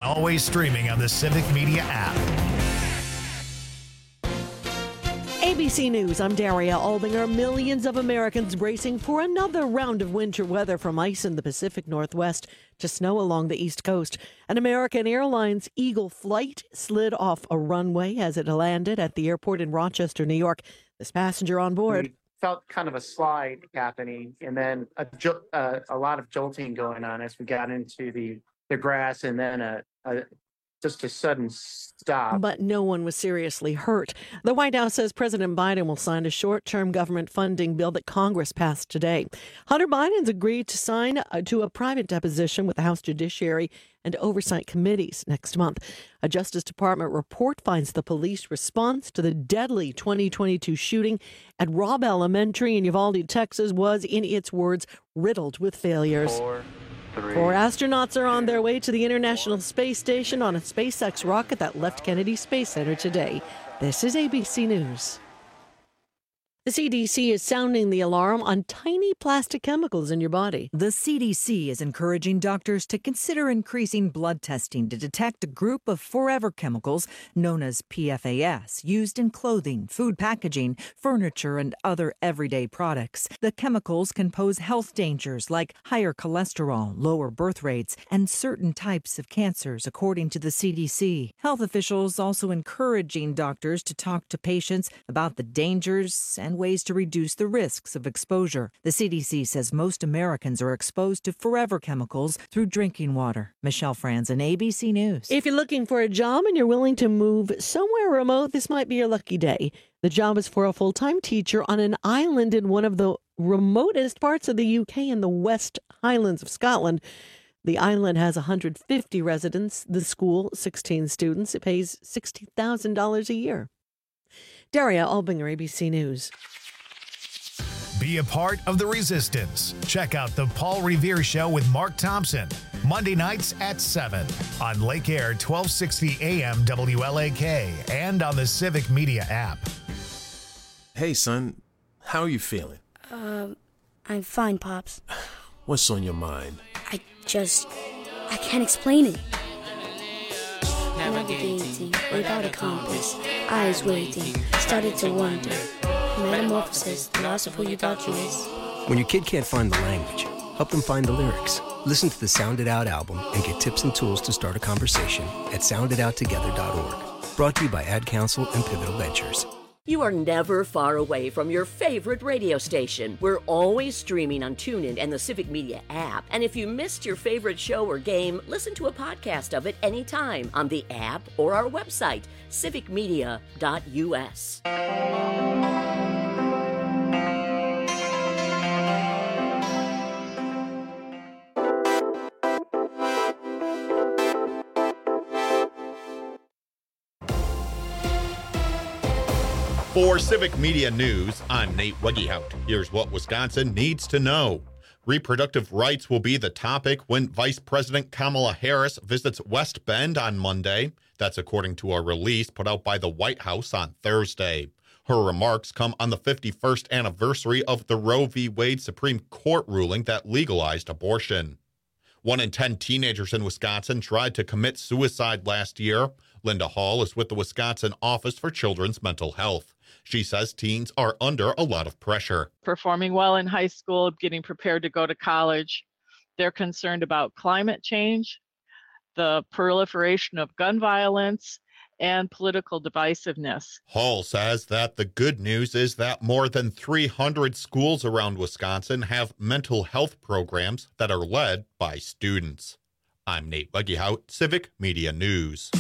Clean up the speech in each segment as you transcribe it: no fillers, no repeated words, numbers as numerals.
always streaming on the Civic Media app. ABC News, I'm Daria Albinger. Millions of Americans bracing for another round of winter weather, from ice in the Pacific Northwest to snow along the East Coast. An American Airlines Eagle flight slid off a runway as it landed at the airport in Rochester, New York. This passenger on board We felt kind of a slide happening, and then a lot of jolting going on as we got into the grass, and then just a sudden stop. But no one was seriously hurt. The White House says President Biden will sign a short-term government funding bill that Congress passed today. Hunter Biden's agreed to sign to a private deposition with the House Judiciary and Oversight Committees next month. A Justice Department report finds the police response to the deadly 2022 shooting at Robb Elementary in Uvalde, Texas, was, in its words, riddled with failures. Four astronauts are on their way to the International Space Station on a SpaceX rocket that left Kennedy Space Center today. This is ABC News. The CDC is sounding the alarm on tiny plastic chemicals in your body. The CDC is encouraging doctors to consider increasing blood testing to detect a group of forever chemicals known as PFAS, used in clothing, food packaging, furniture, and other everyday products. The chemicals can pose health dangers like higher cholesterol, lower birth rates, and certain types of cancers, according to the CDC. Health officials also encouraging doctors to talk to patients about the dangers and ways to reduce the risks of exposure. The CDC says most Americans are exposed to forever chemicals through drinking water. Michelle Franzen, ABC News. If you're looking for a job and you're willing to move somewhere remote, this might be your lucky day. The job is for a full-time teacher on an island in one of the remotest parts of the UK in the West Highlands of Scotland. The island has 150 residents, the school 16 students. It pays $60,000 a year. Daria Albinger, ABC News. Be a part of the resistance. Check out The Paul Revere Show with Mark Thompson, Monday nights at 7 on Lake Air 1260 AM WLAK and on the Civic Media app. Hey, son, how are you feeling? I'm fine, Pops. What's on your mind? I can't explain it. Navigating without a compass, eyes waiting, started to wonder. Metamorphosis, the loss of who you thought you was. When your kid can't find the language, help them find the lyrics. Listen to the Sound It Out album and get tips and tools to start a conversation at sounditouttogether.org. Brought to you by Ad Council and Pivotal Ventures. You are never far away from your favorite radio station. We're always streaming on TuneIn and the Civic Media app. And if you missed your favorite show or game, listen to a podcast of it anytime on the app or our website, civicmedia.us. For Civic Media News, I'm Nate Wegehout. Here's what Wisconsin needs to know. Reproductive rights will be the topic when Vice President Kamala Harris visits West Bend on Monday. That's according to a release put out by the White House on Thursday. Her remarks come on the 51st anniversary of the Roe v. Wade Supreme Court ruling that legalized abortion. 1 in 10 teenagers in Wisconsin tried to commit suicide last year. Linda Hall is with the Wisconsin Office for Children's Mental Health. She says teens are under a lot of pressure. Performing well in high school, getting prepared to go to college. They're concerned about climate change, the proliferation of gun violence, and political divisiveness. Hall says that the good news is that more than 300 schools around Wisconsin have mental health programs that are led by students. I'm Nate Wegehout, Civic Media News.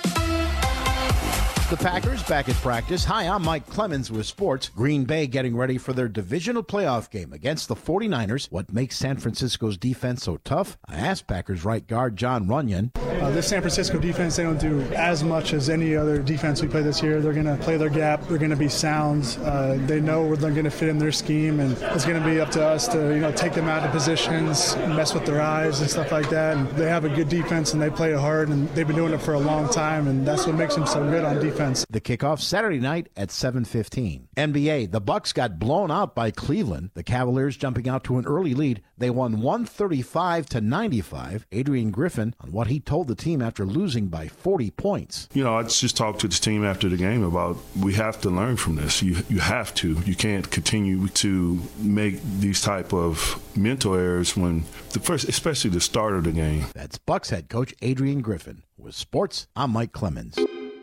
The Packers back at practice. Hi, I'm Mike Clemens with sports. Green Bay getting ready for their divisional playoff game against the 49ers. What makes San Francisco's defense so tough? I asked Packers right guard John Runyon. This San Francisco defense, they don't do as much as any other defense we play this year. They're going to play their gap. They're going to be sound. They know they're going to fit in their scheme, and it's going to be up to us to take them out of positions, mess with their eyes and stuff like that. And they have a good defense, and they play it hard, and they've been doing it for a long time, and that's what makes them so good on defense. defense. The kickoff Saturday night at 7:15. NBA, the Bucks got blown out by Cleveland. The Cavaliers jumping out to an early lead. They won 135-95. Adrian Griffin on what he told the team after losing by 40 points. I just talked to the team after the game about we have to learn from this. You have to. You can't continue to make these type of mental errors when especially the start of the game. That's Bucks head coach Adrian Griffin. With sports, I'm Mike Clemens.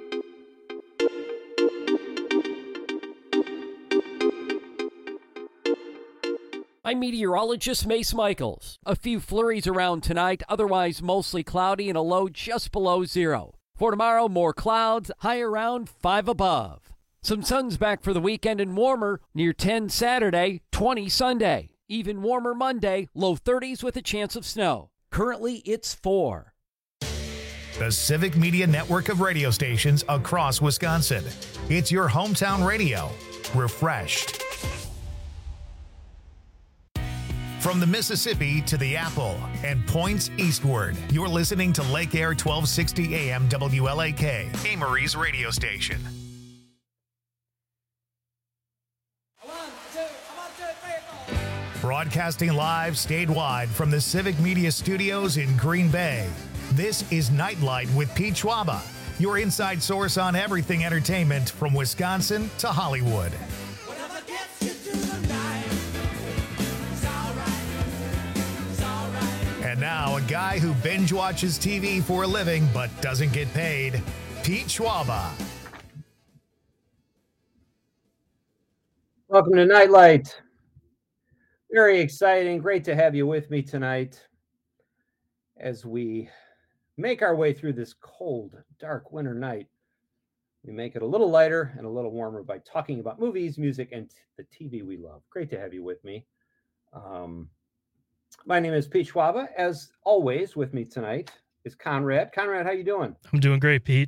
I'm meteorologist Mace Michaels. A few flurries around tonight, otherwise mostly cloudy and a low just below zero. For tomorrow, more clouds, high around 5 above. Some sun's back for the weekend and warmer, near 10 Saturday, 20 Sunday. Even warmer Monday, low 30s with a chance of snow. Currently, it's 4. The Civic Media network of radio stations across Wisconsin. It's your hometown radio. Refreshed. From the Mississippi to the Apple and points eastward, you're listening to Lake Air 1260 AM WLAK, Amory's radio station. Broadcasting live statewide from the Civic Media Studios in Green Bay. This is Nightlight with Pete Schwaba, your inside source on everything entertainment from Wisconsin to Hollywood. And now, a guy who binge watches TV for a living but doesn't get paid, Pete Schwaba. Welcome to Nightlight. Very exciting. Great to have you with me tonight as we make our way through this cold, dark winter night. We make it a little lighter and a little warmer by talking about movies, music, and the TV we love. Great to have you with me. My name is Pete Schwaba. As always, with me tonight is Conrad. Conrad, how you doing? I'm doing great, Pete.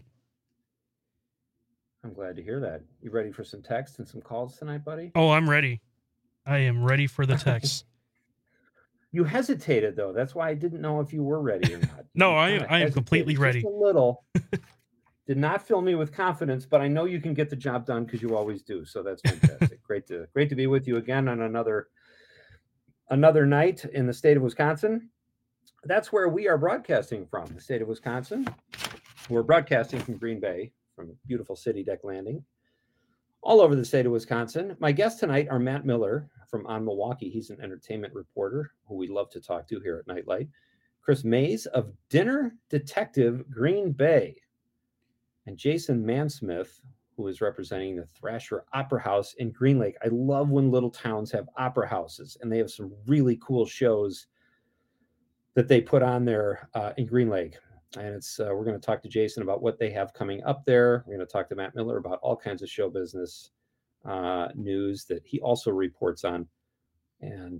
I'm glad to hear that. You ready for some text and some calls tonight, buddy? Oh, I'm ready. I am ready for the text. You hesitated, though. That's why I didn't know if you were ready or not. No, I am completely ready. Just a little. Did not fill me with confidence, but I know you can get the job done because you always do. So that's fantastic. Great to be with you again on another night in the state of Wisconsin. That's where we are broadcasting from, the state of Wisconsin. We're broadcasting from Green Bay, from beautiful City Deck Landing, all over the state of Wisconsin. My guests tonight are Matt Miller from On Milwaukee. He's an entertainment reporter who we love to talk to here at Nightlight. Chris Mays of Dinner Detective Green Bay. And Jason Mansmith, who is representing the Thrasher Opera House in Green Lake. I love when little towns have opera houses, and they have some really cool shows that they put on there in Green Lake. And it's we're going to talk to Jason about what they have coming up there. We're going to talk to Matt Miller about all kinds of show business news that he also reports on. And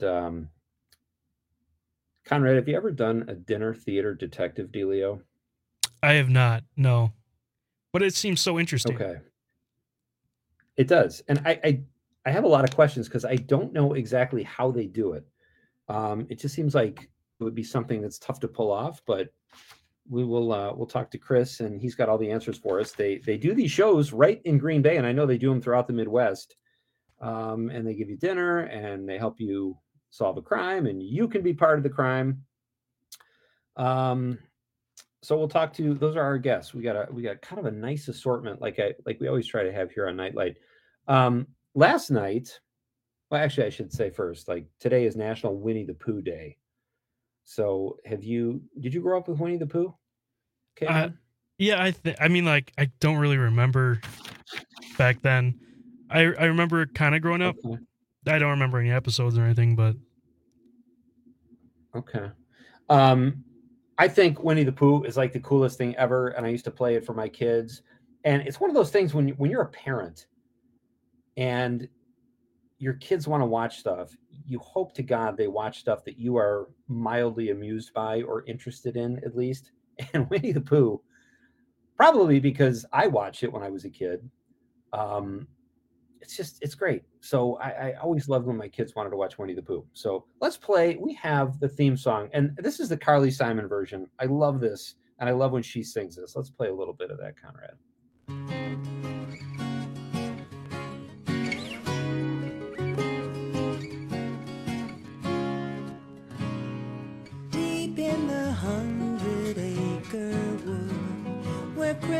Conrad, have you ever done a dinner theater detective dealio? I have not, no. But it seems so interesting. Okay. It does. And I have a lot of questions because I don't know exactly how they do it. It just seems like it would be something that's tough to pull off, but we'll talk to Chris and he's got all the answers for us. They do these shows right in Green Bay, and I know they do them throughout the Midwest. And they give you dinner and they help you solve a crime, and you can be part of the crime. So we'll talk to, those are our guests. We got kind of a nice assortment, like we always try to have here on Nightlight. Last night, well, actually I should say first, like today is National Winnie the Pooh Day. So did you grow up with Winnie the Pooh? Okay. Yeah, I mean, like, I don't really remember back then. I remember kind of growing up. Okay. I don't remember any episodes or anything, but. Okay. I think Winnie the Pooh is like the coolest thing ever, and I used to play it for my kids. And it's one of those things when you're a parent and your kids want to watch stuff, you hope to God they watch stuff that you are mildly amused by or interested in, at least. And Winnie the Pooh, probably because I watched it when I was a kid, it's great. So I always loved when my kids wanted to watch Winnie the Pooh. So let's play. We have the theme song, and this is the Carly Simon version. I love this, and I love when she sings this. Let's play a little bit of that, Conrad.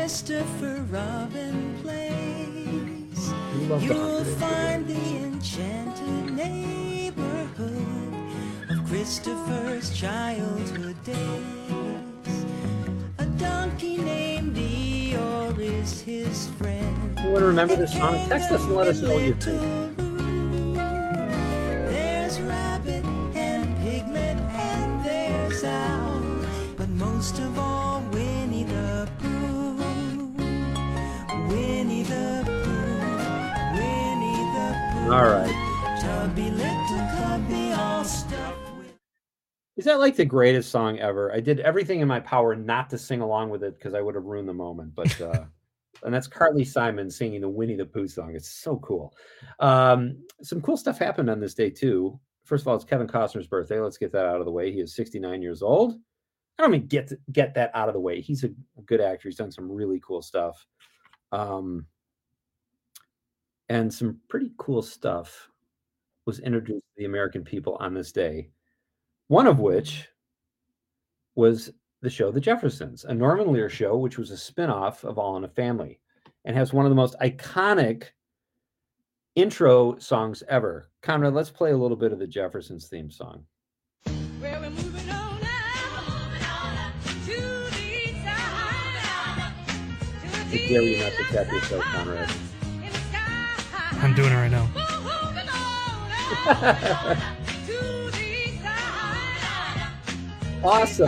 Christopher Robin plays, love the you'll 100. find the enchanted neighborhood of Christopher's childhood days. A donkey named Eeyore is his friend. You want to remember this song? Text us and let us know what you think. There's Rabbit and Piglet and there's Owl, but most of all Winnie the Pooh. Winnie the Pooh, Winnie the Pooh. All right. Tubby little cubby all stuffed with. Is that like the greatest song ever? I did everything in my power not to sing along with it because I would have ruined the moment. But and that's Carly Simon singing the Winnie the Pooh song. It's so cool. Some cool stuff happened on this day too. First of all, it's Kevin Costner's birthday. Let's get that out of the way. He is 69 years old. I don't mean get that out of the way. He's a good actor. He's done some really cool stuff. And some pretty cool stuff was introduced to the American people on this day. One of which was the show The Jeffersons, a Norman Lear show, which was a spinoff of All in a Family and has one of the most iconic intro songs ever. Conrad, let's play a little bit of the Jeffersons theme song. Well, we're moving on now to the side. I dare you not to tap yourself, Conrad. I'm doing it right now. Awesome.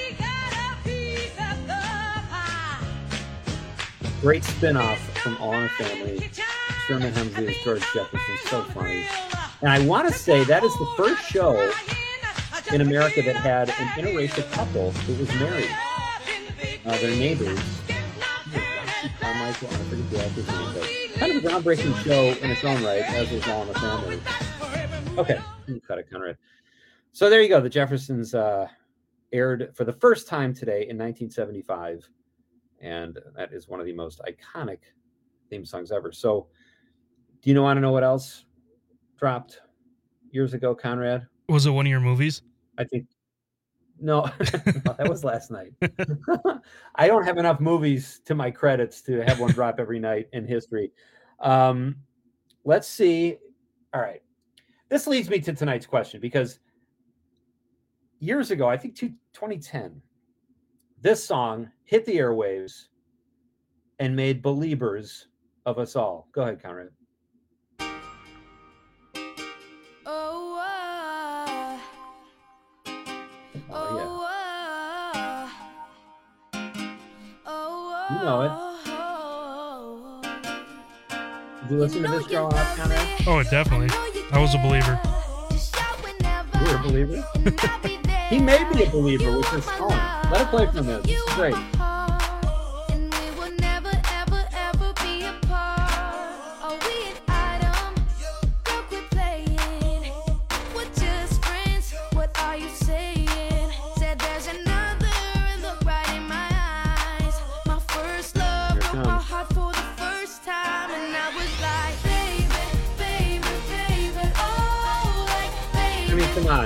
Great spin-off from All in a Family. Sherman Hemsley as George Jefferson. So funny. And I want to say that is the first show in America that had an interracial couple that was married. Their neighbors. Carmichael, I forget the actor's name, but kind of a groundbreaking show in its own right, as was All in a Family. Okay, you cut it, Conrad. So there you go. The Jeffersons aired for the first time today in 1975, and that is one of the most iconic theme songs ever. So, do you want to know what else dropped years ago, Conrad? Was it one of your movies? I think no, no, that was last night. I don't have enough movies to my credits to have one drop every night in history. Let's see. All right. This leads me to tonight's question because years ago, I think 2010, this song hit the airwaves and made believers of us all. Go ahead, Conrad. You know it. Did you listen to this growing up, Conrad? Oh, definitely. I was a believer. You were a believer? He made me a believer with this song. Let it play from this. This is great. Come on.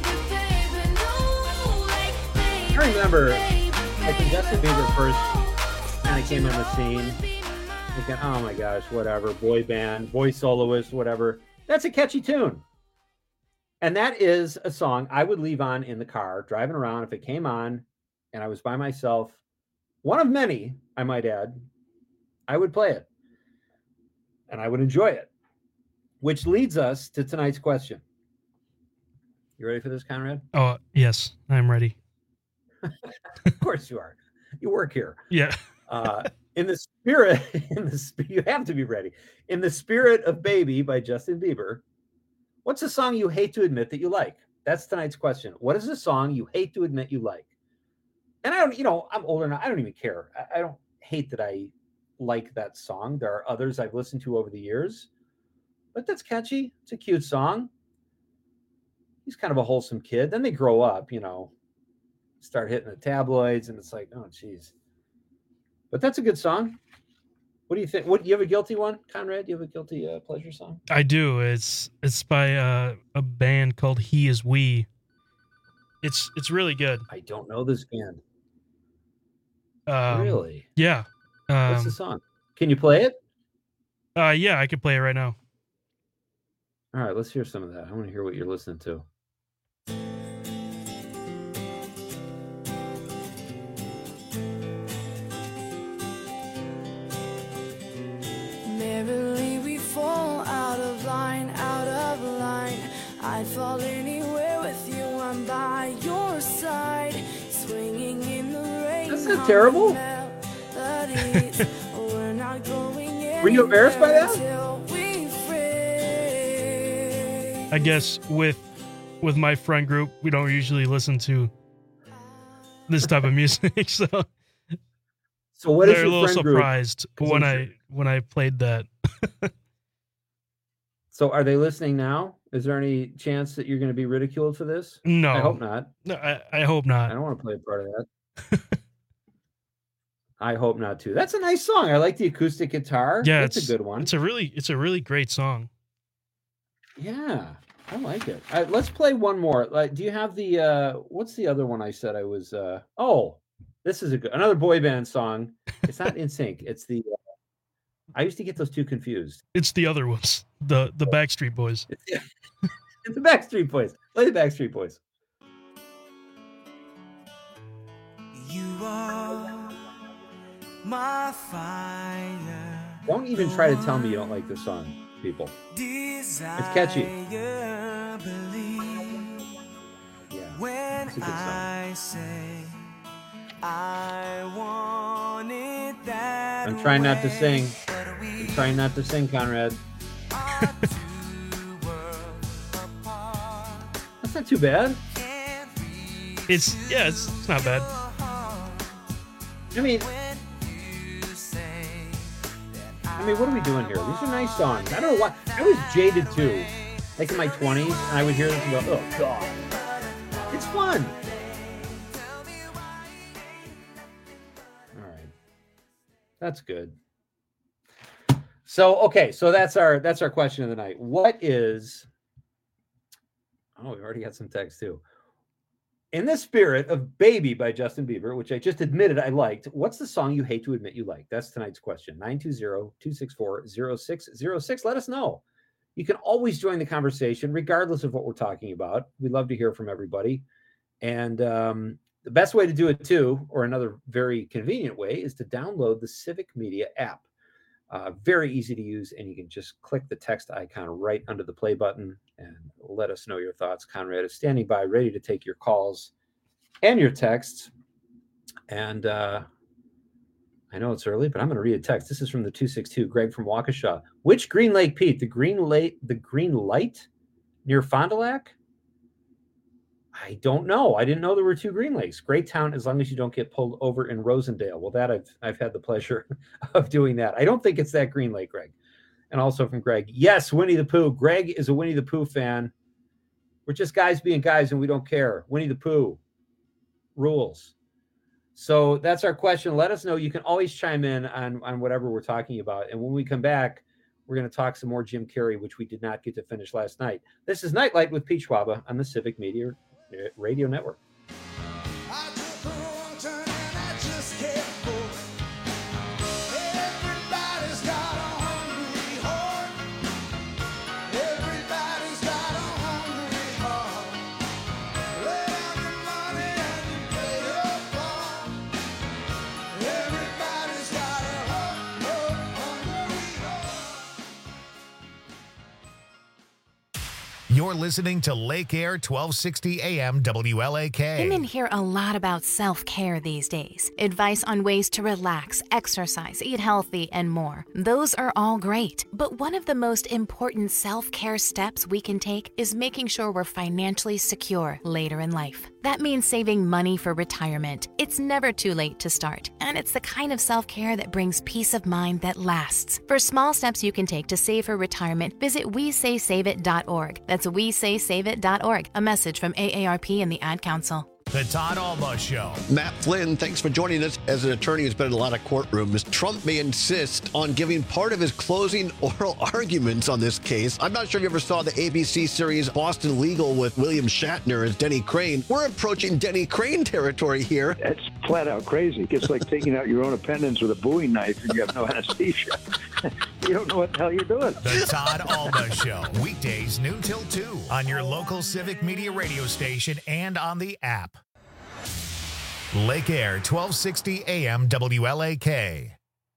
I remember, like, when Justin Bieber first kind of came on the scene, thinking, oh my gosh, whatever, boy band, boy soloist, whatever. That's a catchy tune. And that is a song I would leave on in the car, driving around. If it came on and I was by myself, one of many, I might add, I would play it. And I would enjoy it. Which leads us to tonight's question. You ready for this, Conrad? Oh, yes, I'm ready. Of course you are. You work here. Yeah. You have to be ready. In the Spirit of Baby by Justin Bieber, what's a song you hate to admit that you like? That's tonight's question. What is a song you hate to admit you like? And I don't, I'm older now. I don't even care. I don't hate that I like that song. There are others I've listened to over the years, but that's catchy. It's a cute song. He's kind of a wholesome kid. Then they grow up, start hitting the tabloids, and it's like, oh, geez. But that's a good song. What do you think? You have a guilty one, Conrad? Do you have a guilty pleasure song? I do. It's by a band called He Is We. It's really good. I don't know this band. Really? Yeah. What's the song? Can you play it? Yeah, I can play it right now. All right, let's hear some of that. I want to hear what you're listening to. Merrily we fall out of line, out of line. I'd fall anywhere with you, I'm by your side. Swinging in the rain. That's not terrible. We're not going Were you embarrassed by that? I guess with my friend group, we don't usually listen to this type of music, so what is they're a your little friend group? surprised when I played that. So are they listening now? Is there any chance that you're going to be ridiculed for this? No, I hope not. No, I hope not. I don't want to play a part of that. I hope not too. That's a nice song. I like the acoustic guitar. Yeah, it's a good one. It's a really great song. Yeah, I like it. Let's play one more. Do you have the what's the other one I said I was oh, this is another boy band song. It's not NSYNC. It's the I used to get those two confused. It's the other ones. The Backstreet Boys. It's the Backstreet Boys. Play the Backstreet Boys. You are my fire. Don't even try to tell me you don't like this song, people. It's catchy. Yeah, When it's a good song. I say I want it that I'm trying not to sing. I'm trying not to sing, Conrad. That's not too bad. It's not bad. I mean, what are we doing here? These are nice songs. I don't know why. I was jaded too. Like in my 20s, and I would hear this and go, oh, God. It's fun. All right. That's good. So, okay. So that's our question of the night. What is... Oh, we've already got some text too. In the spirit of Baby by Justin Bieber, which I just admitted I liked, what's the song you hate to admit you like? That's tonight's question. 920-264-0606. Let us know. You can always join the conversation, regardless of what we're talking about. We'd love to hear from everybody. And the best way to do it, too, or another very convenient way, is to download the Civic Media app. Very easy to use, and you can just click the text icon right under the play button and let us know your thoughts. Conrad is standing by, ready to take your calls and your texts. And I know it's early, but I'm going to read a text. This is from the 262, Greg from Waukesha. Which Green Lake, Pete? The Green Light near Fond du Lac? I don't know. I didn't know there were two Green Lakes. Great town as long as you don't get pulled over in Rosendale. Well, that I've had the pleasure of doing that. I don't think it's that Green Lake, Greg. And also from Greg, yes, Winnie the Pooh. Greg is a Winnie the Pooh fan. We're just guys being guys and we don't care. Winnie the Pooh rules. So that's our question. Let us know. You can always chime in on whatever we're talking about. And when we come back, we're going to talk some more Jim Carrey, which we did not get to finish last night. This is Nightlight with Pete Schwaba on the Civic Media Radio Network. You're listening to Lake Air 1260 AM WLAK. Women hear a lot about self-care these days. Advice on ways to relax, exercise, eat healthy, and more. Those are all great. But one of the most important self-care steps we can take is making sure we're financially secure later in life. That means saving money for retirement. It's never too late to start, and it's the kind of self-care that brings peace of mind that lasts. For small steps you can take to save for retirement, visit WeSaySaveIt.org. That's WeSaySaveIt.org. A message from AARP and the Ad Council. The Todd Alba Show. Matt Flynn, thanks for joining us. As an attorney who's been in a lot of courtrooms, Trump may insist on giving part of his closing oral arguments on this case. I'm not sure if you ever saw the ABC series Boston Legal with William Shatner as Denny Crane. We're approaching Denny Crane territory here. It's flat out crazy. It's like taking out your own appendix with a Bowie knife and you have no anesthesia. You don't know what the hell you're doing. The Todd Alba Show, weekdays noon till 2 on your local Civic Media radio station and on the app. Lake Air, 1260 AM WLAK.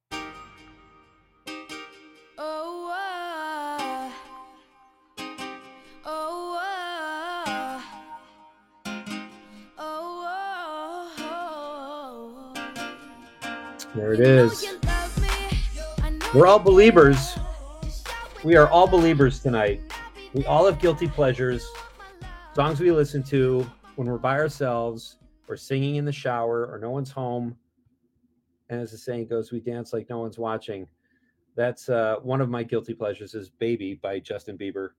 There it is. We're all believers. We are all believers tonight. We all have guilty pleasures, songs we listen to when we're by ourselves or singing in the shower or no one's home. And as the saying goes, we dance like no one's watching. That's one of my guilty pleasures is Baby by Justin Bieber.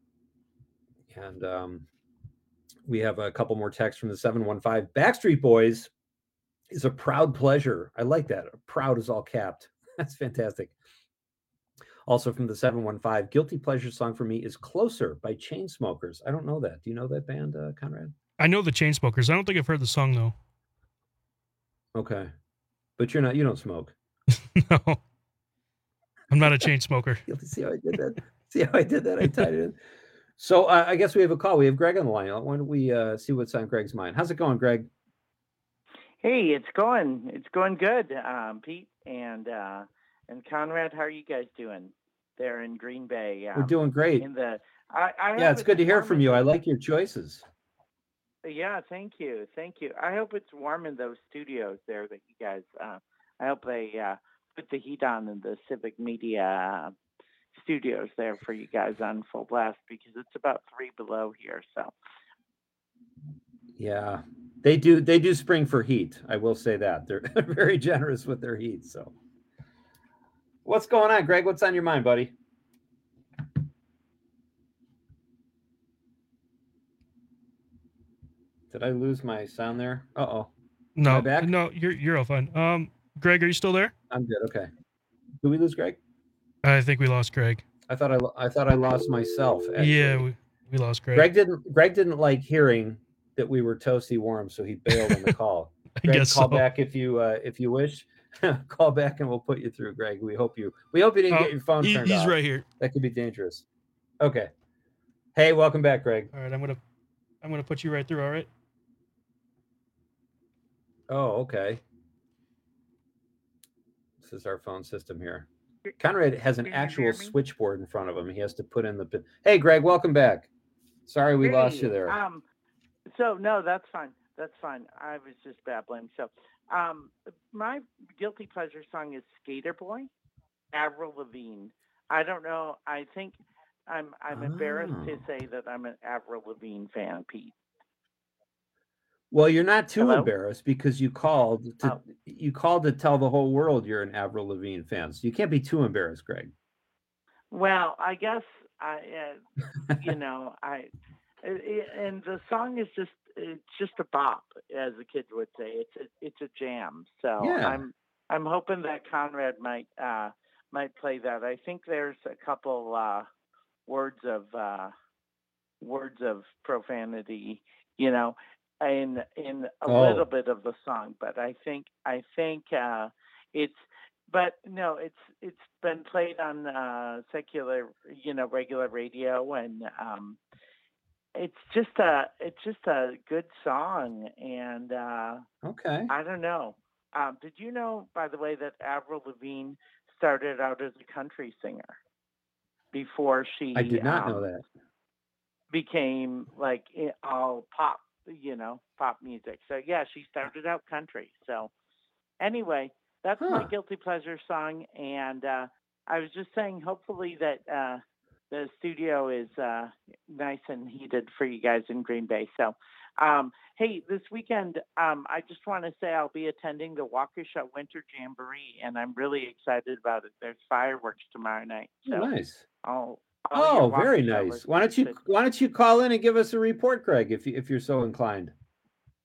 And we have a couple more texts from the 715. Backstreet Boys is a proud pleasure. I like that. Proud is all capped. That's fantastic. Also from the 715, guilty pleasure song for me is Closer by Chainsmokers. I don't know that. Do you know that band, Conrad? I know the Chainsmokers. I don't think I've heard the song though. Okay. But you don't smoke. No. I'm not a chain smoker. See how I did that? See how I did that? I tied it in. So I guess we have a call. We have Greg on the line. Why don't we see what's on Greg's mind? How's it going, Greg? Hey, it's going good, Pete and Conrad. How are you guys doing there in Green Bay? We're doing great. Yeah, it's good to hear from you. I like your choices. Yeah, thank you. I hope it's warm in those studios there that you guys. I hope they put the heat on in the Civic Media studios there for you guys on full blast because it's about 3 below here. So. Yeah, they do spring for heat. I will say that they're very generous with their heat. So, what's going on, Greg? What's on your mind, buddy? Did I lose my sound there? Uh-oh. No, Am I back? no, you're all fine. Greg, are you still there? I'm good. Okay. Did we lose Greg? I think we lost Greg. I thought I lost myself. Actually. Yeah, we lost Greg. Greg didn't like hearing that we were toasty warm, so he bailed on the call. Greg, guess call so. back if you wish. Call back and we'll put you through, Greg. We hope you didn't get your phone turned off. He's right here. That could be dangerous. Okay. Hey, welcome back, Greg. All right, I'm gonna put you right through. All right. Oh, okay. This is our phone system here. Conrad has an actual switchboard in front of him. He has to put in the pin. Hey, Greg, welcome back. Sorry we lost you there. So no, that's fine. I was just babbling. So, my guilty pleasure song is "Skater Boy," Avril Lavigne. I don't know. I think I'm embarrassed to say that I'm an Avril Lavigne fan, Pete. Well, you're not too Hello? embarrassed because you called to tell the whole world you're an Avril Lavigne fan. So you can't be too embarrassed, Greg. Well, I guess and the song is just a bop, as the kids would say. It's a jam. So Yeah. I'm hoping that Conrad might play that. I think there's a couple words of profanity, in a little bit of the song, but I think it's been played on secular, regular radio, and it's just a good song. And okay, I don't know. Did you know, by the way, that Avril Lavigne started out as a country singer before she? I did not know that. Became like all pop. Pop music. So yeah, she started out country. So anyway, that's my guilty pleasure song. And I was just saying, hopefully that the studio is nice and heated for you guys in Green Bay. So, hey, this weekend, I just want to say I'll be attending the Waukesha Winter Jamboree, and I'm really excited about it. There's fireworks tomorrow night. So Nice. Oh, very nice. Why don't you call in and give us a report, Greg, if you're so inclined?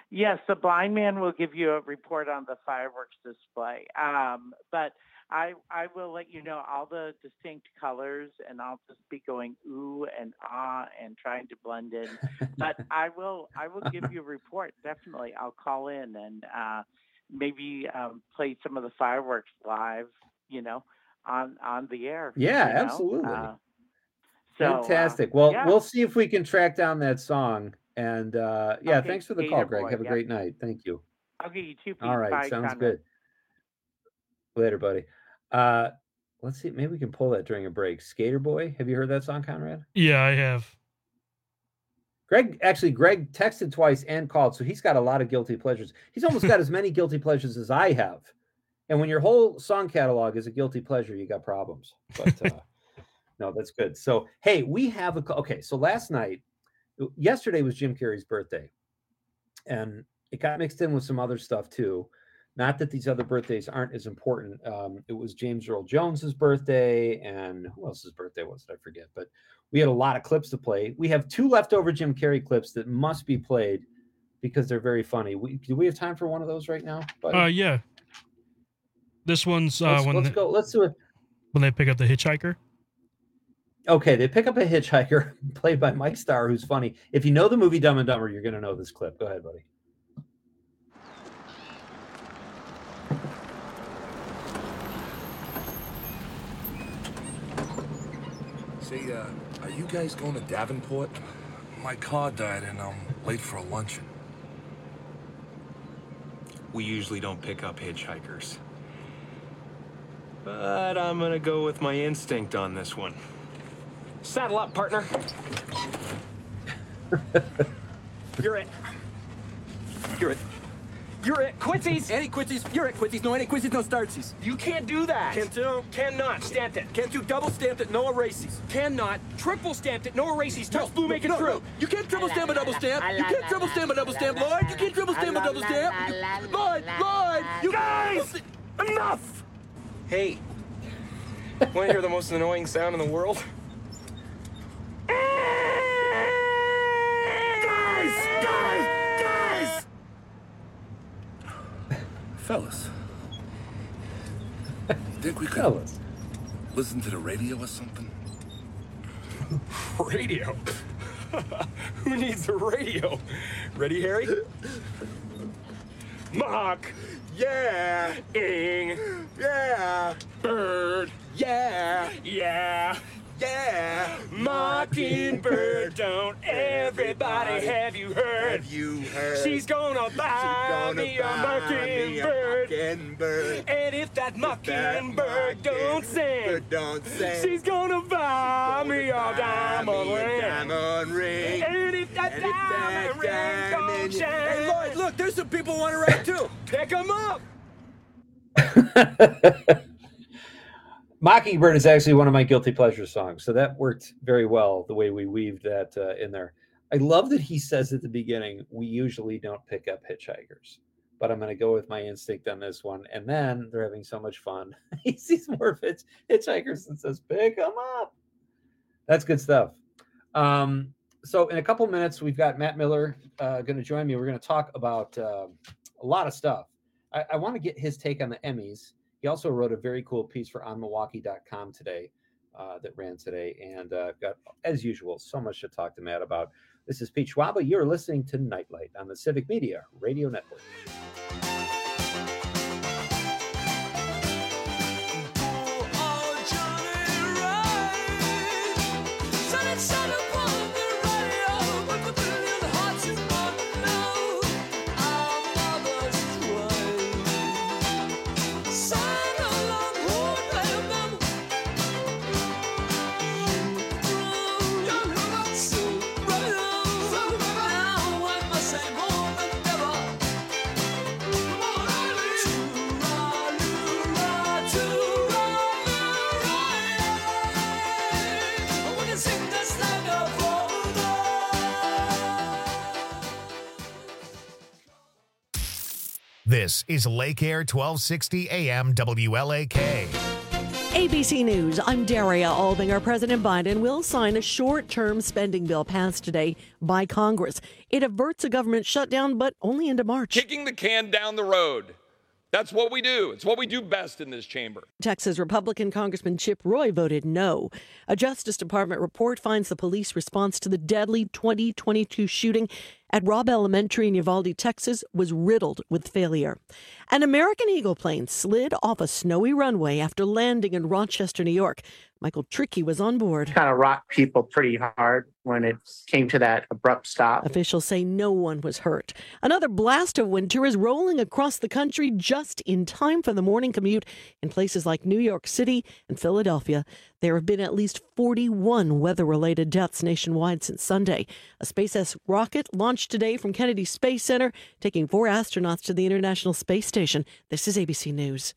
Yes, the blind man will give you a report on the fireworks display. But I will let you know all the distinct colors, and I'll just be going ooh and ah and trying to blend in. But I will give you a report. Definitely, I'll call in and maybe play some of the fireworks live. On the air. Yeah, absolutely. So, fantastic. Well, yeah. we'll see if we can track down that song. And Okay, thanks for the call, Gator Greg. Boy, Have a yeah. great night. Thank you. Okay, you too. Pete. All right, Bye, sounds Conrad. good. Later, buddy. Let's see. Maybe we can pull that during a break. Skater Boy. Have you heard that song, Conrad? Yeah, I have. Greg texted twice and called, so he's got a lot of guilty pleasures. He's almost got as many guilty pleasures as I have. And when your whole song catalog is a guilty pleasure, you got problems. But no, that's good. So, hey, we have so yesterday was Jim Carrey's birthday. And it got mixed in with some other stuff too. Not that these other birthdays aren't as important. It was James Earl Jones's birthday, and who else's birthday was it? I forget. But we had a lot of clips to play. We have 2 leftover Jim Carrey clips that must be played because they're very funny. Do we have time for one of those right now, buddy? Yeah. This one's let's go. Let's do it. When they pick up the hitchhiker. Okay, they pick up a hitchhiker played by Mike Starr, who's funny. If you know the movie Dumb and Dumber, you're going to know this clip. Go ahead, buddy. Say, are you guys going to Davenport? My car died and I'm late for a luncheon. We usually don't pick up hitchhikers. But I'm gonna go with my instinct on this one. Saddle up, partner. You're it. You're it. Quincy's. Any Quincy's. You're it. Quincy's. No any Quincy's. No startsies. You can't do that. Can't do. Cannot. Stamped it. Can't do. Double stamped it. No erases. Cannot. Triple stamped it. No erases. Touch blue, make it true. No. You can't triple stamp a double stamp. You can't triple stamp a double stamp, Lloyd. You can't triple stamp a double stamp. Lloyd. You guys. Enough. Hey. Want to hear the most annoying sound in the world? Guys! Fellas, you think we could listen to the radio or something? Radio? Who needs a radio? Ready, Harry? Mock. Yeah. Ing. Yeah. Bird. Yeah. Yeah. Yeah. Mockingbird. Don't everybody have you heard? She's gonna buy me a mockingbird. And if that mockingbird don't sing, she's gonna buy me a diamond ring. And if that diamond ring don't shine. Hey, Lloyd, look, there's some people want to write too. Pick them up. Mockingbird is actually one of my guilty pleasure songs, so that worked very well the way we weaved that in there. I love that he says at the beginning, we usually don't pick up hitchhikers, but I'm going to go with my instinct on this one. And then they're having so much fun. He sees more hitchhikers and says, pick them up. That's good stuff. So in a couple minutes, we've got Matt Miller going to join me. We're going to talk about a lot of stuff. I want to get his take on the Emmys. He also wrote a very cool piece for onmilwaukee.com today that ran today, and got, as usual, so much to talk to Matt about. This is Pete Schwaba. You're listening to Nightlight on the Civic Media Radio Network. This is Lake Air 1260 AM WLAK. ABC News, I'm Daria Albinger. President Biden will sign a short-term spending bill passed today by Congress. It averts a government shutdown, but only into March. Kicking the can down the road. That's what we do. It's what we do best in this chamber. Texas Republican Congressman Chip Roy voted no. A Justice Department report finds the police response to the deadly 2022 shooting at Robb Elementary in Uvalde, Texas, was riddled with failure. An American Eagle plane slid off a snowy runway after landing in Rochester, New York. Michael Trickey was on board. Kind of rocked people pretty hard when it came to that abrupt stop. Officials say no one was hurt. Another blast of winter is rolling across the country just in time for the morning commute in places like New York City and Philadelphia. There have been at least 41 weather-related deaths nationwide since Sunday. A SpaceX rocket launched today from Kennedy Space Center, taking 4 astronauts to the International Space Station. This is ABC News.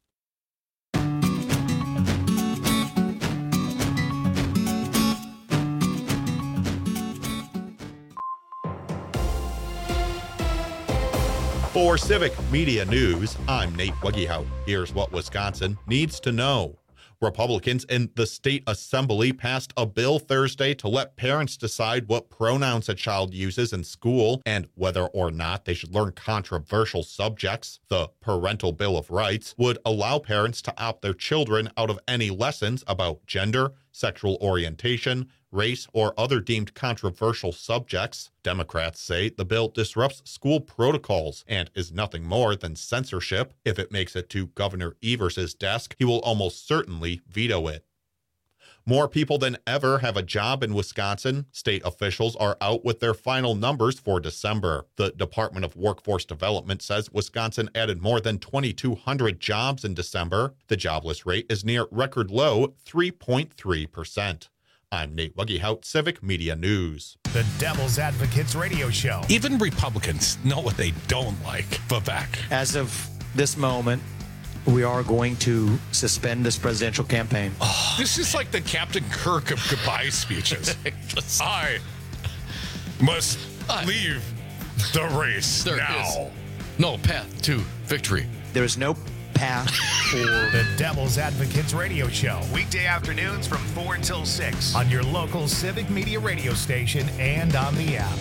For Civic Media News, I'm Nate Wegehout. Here's what Wisconsin needs to know. Republicans in the state assembly passed a bill Thursday to let parents decide what pronouns a child uses in school and whether or not they should learn controversial subjects. The Parental Bill of Rights would allow parents to opt their children out of any lessons about gender, sexual orientation, race, or other deemed controversial subjects. Democrats say the bill disrupts school protocols and is nothing more than censorship. If it makes it to Governor Evers' desk, he will almost certainly veto it. More people than ever have a job in Wisconsin. State officials are out with their final numbers for December. The Department of Workforce Development says Wisconsin added more than 2,200 jobs in December. The jobless rate is near record low, 3.3%. I'm Nate Wegehout, Civic Media News. The Devil's Advocates Radio Show. Even Republicans know what they don't like. Vivek. As of this moment, we are going to suspend this presidential campaign. Oh, this is like the Captain Kirk of goodbye speeches. I must leave the race now. No path to victory. There is no path for the Devil's Advocates Radio Show. Weekday afternoons from 4 until 6 on your local Civic Media radio station and on the app.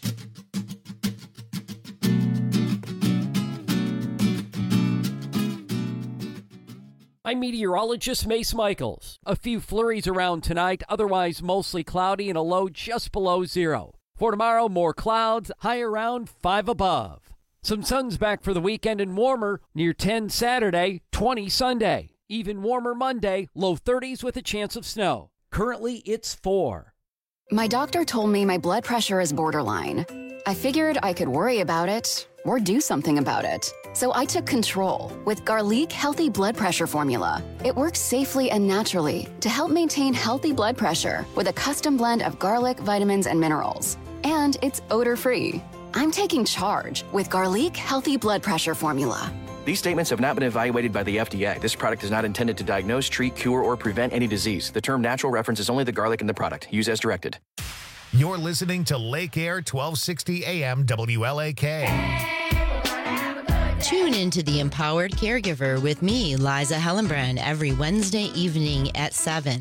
I'm meteorologist Mace Michaels. A few flurries around tonight, otherwise mostly cloudy and a low just below zero. For tomorrow, more clouds, high around 5 above. Some sun's back for the weekend and warmer, near 10 Saturday, 20 Sunday. Even warmer Monday, low 30s with a chance of snow. Currently, it's 4. My doctor told me my blood pressure is borderline. I figured I could worry about it or do something about it. So I took control with Garlic Healthy Blood Pressure Formula. It works safely and naturally to help maintain healthy blood pressure with a custom blend of garlic, vitamins, and minerals. And it's odor-free. I'm taking charge with Garlic Healthy Blood Pressure Formula. These statements have not been evaluated by the FDA. This product is not intended to diagnose, treat, cure, or prevent any disease. The term natural references only the garlic in the product. Use as directed. You're listening to Lake Air 1260 AM WLAK. Tune into The Empowered Caregiver with me, Liza Hellenbrand, every Wednesday evening at 7.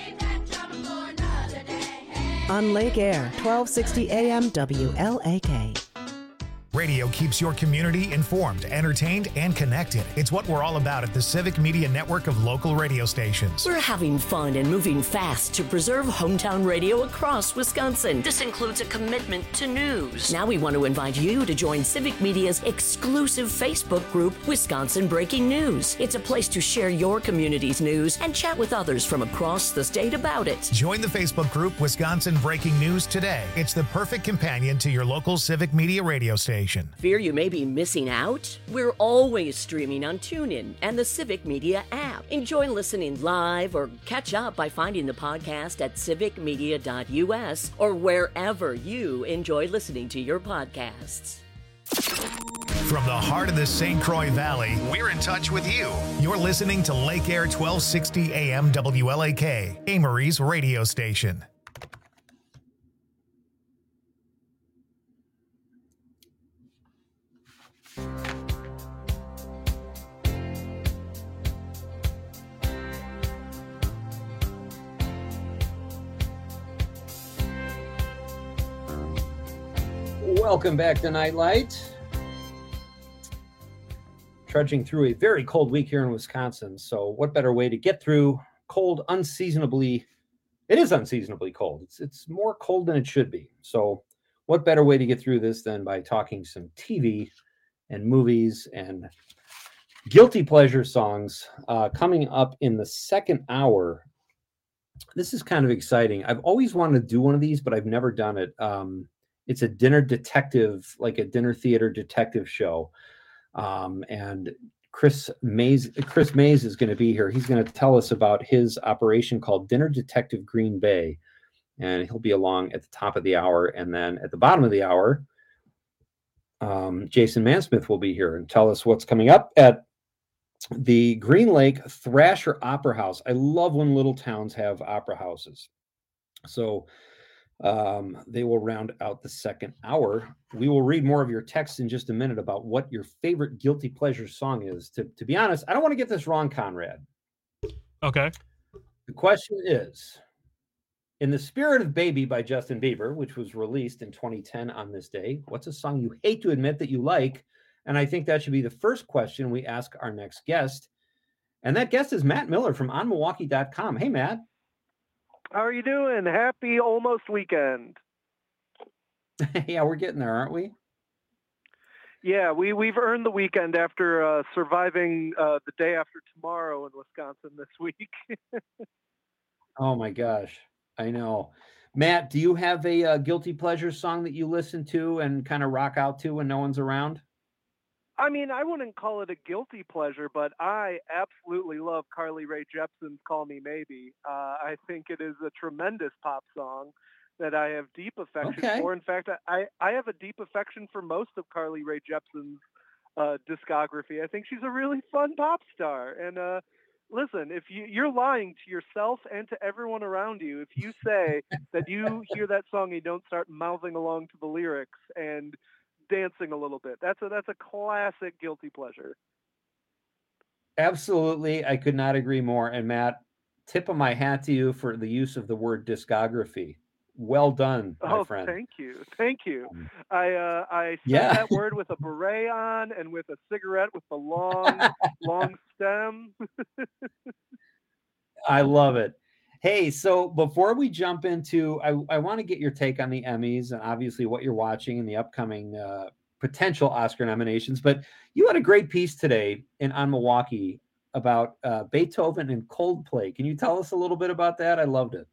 On Lake Air, 1260 AM WLAK. Radio keeps your community informed, entertained, and connected. It's what we're all about at the Civic Media Network of local radio stations. We're having fun and moving fast to preserve hometown radio across Wisconsin. This includes a commitment to news. Now we want to invite you to join Civic Media's exclusive Facebook group, Wisconsin Breaking News. It's a place to share your community's news and chat with others from across the state about it. Join the Facebook group, Wisconsin Breaking News today. It's the perfect companion to your local Civic Media radio station. Fear you may be missing out? We're always streaming on TuneIn and the Civic Media app. Enjoy listening live or catch up by finding the podcast at civicmedia.us or wherever you enjoy listening to your podcasts. From the heart of the St. Croix Valley, we're in touch with you. You're listening to Lake Air 1260 AM WLAK, Amory's radio station. Welcome back to Nightlight. Trudging through a very cold week here in Wisconsin. So what better way to get through cold, it is unseasonably cold. It's more cold than it should be. So what better way to get through this than by talking some TV and movies and guilty pleasure songs coming up in the second hour. This is kind of exciting. I've always wanted to do one of these, but I've never done it. It's a dinner detective, like a dinner theater detective show. And Chris Mays is going to be here. He's going to tell us about his operation called Dinner Detective Green Bay. And he'll be along at the top of the hour. And then at the bottom of the hour, Jason Mansmith will be here and tell us what's coming up at the Green Lake Thrasher Opera House. I love when little towns have opera houses. So they will round out the second hour. We will read more of your texts in just a minute about what your favorite guilty pleasure song is. To be honest, I don't want to get this wrong, Conrad. Okay. The question is, in the Spirit of Baby by Justin Bieber, which was released in 2010 on this day, what's a song you hate to admit that you like? And I think that should be the first question we ask our next guest. And that guest is Matt Miller from OnMilwaukee.com. Hey, Matt. How are you doing? Happy almost weekend. Yeah, we're getting there, aren't we? Yeah, we've earned the weekend after surviving the day after tomorrow in Wisconsin this week. Oh, my gosh. I know. Matt, do you have a guilty pleasure song that you listen to and kind of rock out to when no one's around? I mean, I wouldn't call it a guilty pleasure, but I absolutely love Carly Rae Jepsen's Call Me Maybe. I think it is a tremendous pop song that I have deep affection for. In fact, I have a deep affection for most of Carly Rae Jepsen's discography. I think she's a really fun pop star. And listen, if you're lying to yourself and to everyone around you, if you say that you hear that song and you don't start mouthing along to the lyrics and dancing a little bit. That's a classic guilty pleasure. Absolutely. I could not agree more. And Matt, tip of my hat to you for the use of the word discography. Well done, my friend. Thank you. Thank you. I said that word with a beret on and with a cigarette with the long stem. I love it. Hey, so before we jump into, I want to get your take on the Emmys and obviously what you're watching in the upcoming potential Oscar nominations. But you had a great piece today on Milwaukee about Beethoven and Coldplay. Can you tell us a little bit about that? I loved it.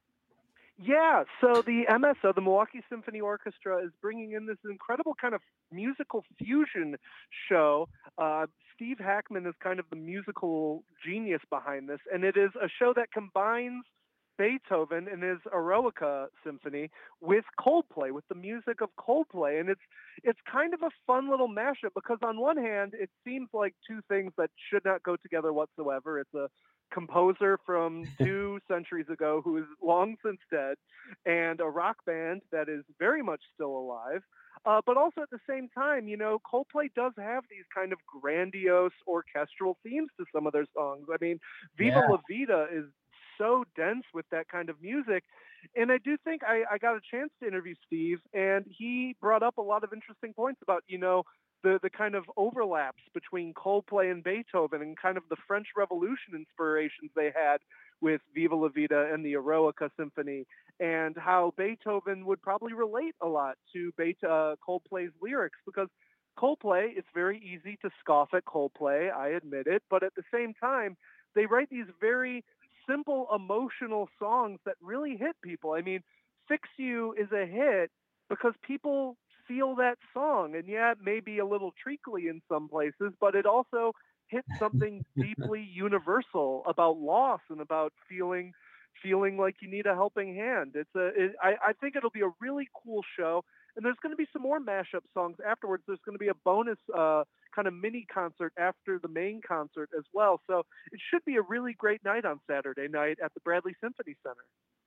Yeah, so the MSO, the Milwaukee Symphony Orchestra, is bringing in this incredible kind of musical fusion show. Steve Hackman is kind of the musical genius behind this, and it is a show that combines Beethoven and his Eroica Symphony with Coldplay, with the music of Coldplay. And it's kind of a fun little mashup because on one hand, it seems like two things that should not go together whatsoever. It's a composer from 2 centuries ago who is long since dead, and a rock band that is very much still alive. But also at the same time, you know, Coldplay does have these kind of grandiose orchestral themes to some of their songs. I mean, Viva La Vida is so dense with that kind of music. And I do think I got a chance to interview Steve, and he brought up a lot of interesting points about, you know, the kind of overlaps between Coldplay and Beethoven and kind of the French Revolution inspirations they had with Viva La Vida and the Eroica Symphony, and how Beethoven would probably relate a lot to Coldplay's lyrics, because Coldplay, it's very easy to scoff at Coldplay, I admit it, but at the same time, they write these very simple, emotional songs that really hit people. I mean, Fix You is a hit because people feel that song, and yeah, it may be a little treacly in some places, but it also hits something deeply universal about loss and about feeling like you need a helping hand. I think it'll be a really cool show, and there's going to be some more mashup songs afterwards. There's going to be a bonus kind of mini concert after the main concert as well. So it should be a really great night on Saturday night at the Bradley Symphony Center.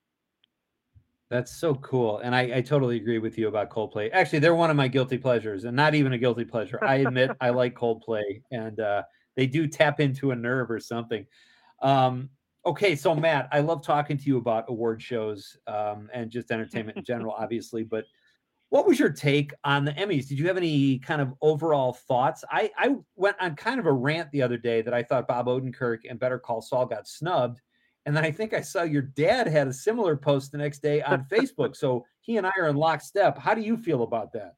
That's so cool. And I totally agree with you about Coldplay. Actually, they're one of my guilty pleasures, and not even a guilty pleasure. I admit I like Coldplay, and they do tap into a nerve or something. Okay, so Matt, I love talking to you about award shows and just entertainment in general, obviously. But What was your take on the Emmys? Did you have any kind of overall thoughts? I went on kind of a rant the other day that I thought Bob Odenkirk and Better Call Saul got snubbed. And then I think I saw your dad had a similar post the next day on Facebook. So he and I are in lockstep. How do you feel about that?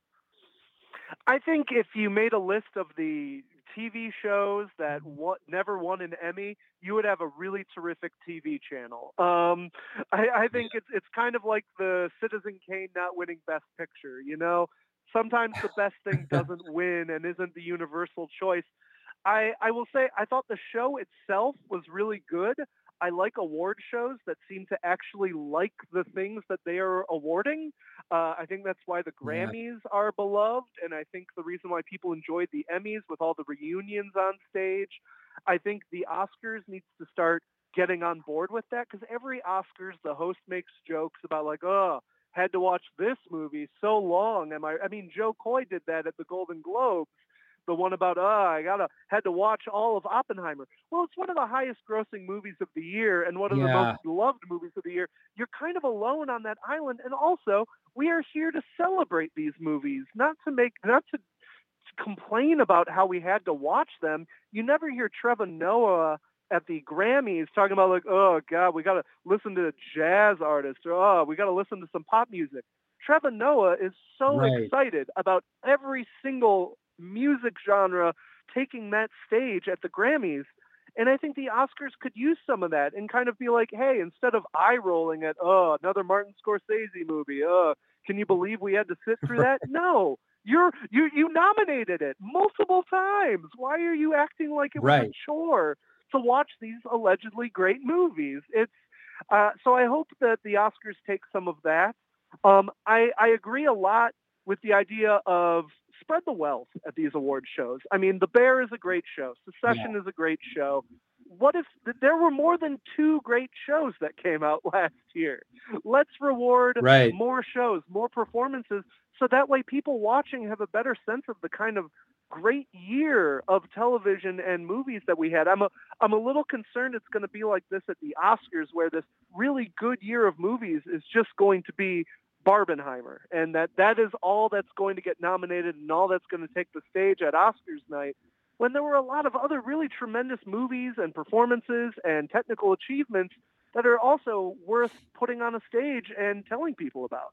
I think if you made a list of the TV shows that never won an Emmy, you would have a really terrific TV channel. I think it's kind of like the Citizen Kane not winning Best Picture. You know, sometimes the best thing doesn't win and isn't the universal choice. I will say I thought the show itself was really good. I like award shows that seem to actually like the things that they are awarding. I think that's why the Grammys are beloved, and I think the reason why people enjoyed the Emmys with all the reunions on stage. I think the Oscars needs to start getting on board with that, because every Oscars, the host makes jokes about like, oh, had to watch this movie so long. I mean, Joe Coy did that at the Golden Globes. The one about, had to watch all of Oppenheimer. Well, it's one of the highest grossing movies of the year and one of the most loved movies of the year. You're kind of alone on that island. And also, we are here to celebrate these movies, not to complain about how we had to watch them. You never hear Trevor Noah at the Grammys talking about like, oh God, we got to listen to a jazz artist, or oh, we got to listen to some pop music. Trevor Noah is so excited about every single music genre taking that stage at the Grammys. And I think the Oscars could use some of that and kind of be like, hey, instead of eye rolling at, oh, another Martin Scorsese movie, can you believe we had to sit through that? No, you nominated it multiple times. Why are you acting like it was a chore to watch these allegedly great movies? It's so I hope that the Oscars take some of that. I agree a lot with the idea of spread the wealth at these award shows. I mean, The Bear is a great show. Succession is a great show. What if there were more than 2 great shows that came out last year? Let's reward more shows, more performances, so that way people watching have a better sense of the kind of great year of television and movies that we had. I'm a little concerned it's going to be like this at the Oscars, where this really good year of movies is just going to be Barbenheimer, and that is all that's going to get nominated and all that's going to take the stage at Oscars night, when there were a lot of other really tremendous movies and performances and technical achievements that are also worth putting on a stage and telling people about.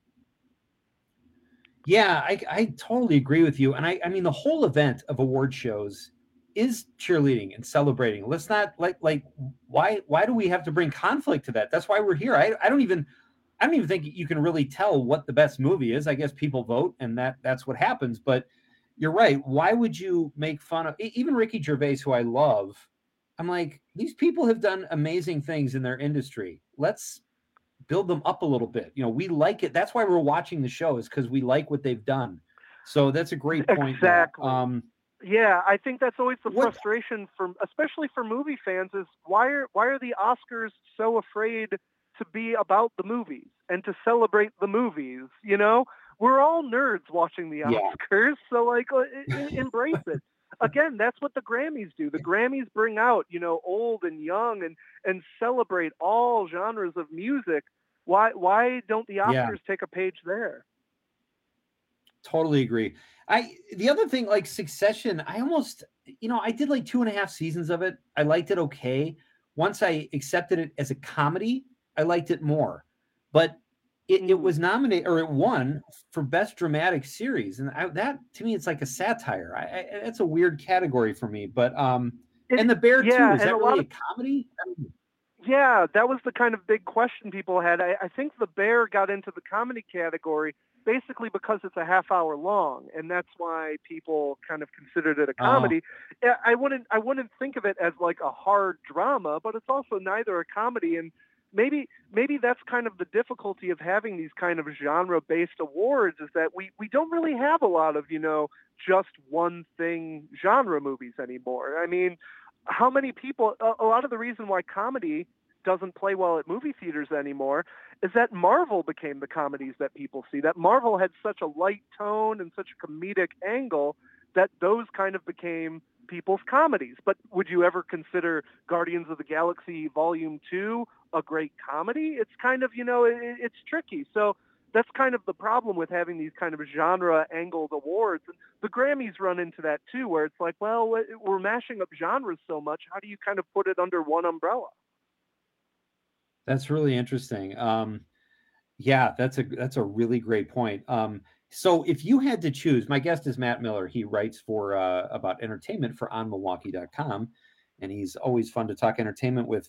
Yeah, I totally agree with you. And I mean, the whole event of award shows is cheerleading and celebrating. Let's not why do we have to bring conflict to that? That's why we're here. I don't even think you can really tell what the best movie is. I guess people vote and that's what happens. But you're right. Why would you make fun of even Ricky Gervais, who I love? I'm like, these people have done amazing things in their industry. Let's build them up a little bit. You know, we like it. That's why we're watching the show, is because we like what they've done. So that's a great point. Exactly. Yeah, I think that's always the frustration especially for movie fans, is why are the Oscars so afraid to be about the movies and to celebrate the movies? You know, we're all nerds watching the Oscars, so like embrace it. Again, that's what the Grammys do. The Grammys bring out, you know, old and young and celebrate all genres of music. Why don't the Oscars take a page there? Totally agree. The other thing, like Succession, I did like 2.5 seasons of it. I liked it okay. Once I accepted it as a comedy, I liked it more. But it was nominated, or it won for Best Dramatic Series, and that to me, it's like a satire. That's a weird category for me. But and The Bear too, is that really a comedy? Yeah, that was the kind of big question people had. I think The Bear got into the comedy category basically because it's a half hour long, and that's why people kind of considered it a comedy. I wouldn't think of it as like a hard drama, but it's also neither a comedy. And maybe that's kind of the difficulty of having these kind of genre-based awards, is that we don't really have a lot of, you know, just one thing genre movies anymore. I mean, how many people, a lot of the reason why comedy doesn't play well at movie theaters anymore is that Marvel became the comedies that people see, that Marvel had such a light tone and such a comedic angle that those kind of became people's comedies. But would you ever consider Guardians of the Galaxy Volume 2 a great comedy? It's kind of, you know, it's tricky. So that's kind of the problem with having these kind of genre-angled awards. And the Grammys run into that too, where it's like, well, we're mashing up genres so much. How do you kind of put it under one umbrella? That's really interesting. Yeah, that's a really great point. So if you had to choose, my guest is Matt Miller. He writes for about entertainment for OnMilwaukee.com, and he's always fun to talk entertainment with.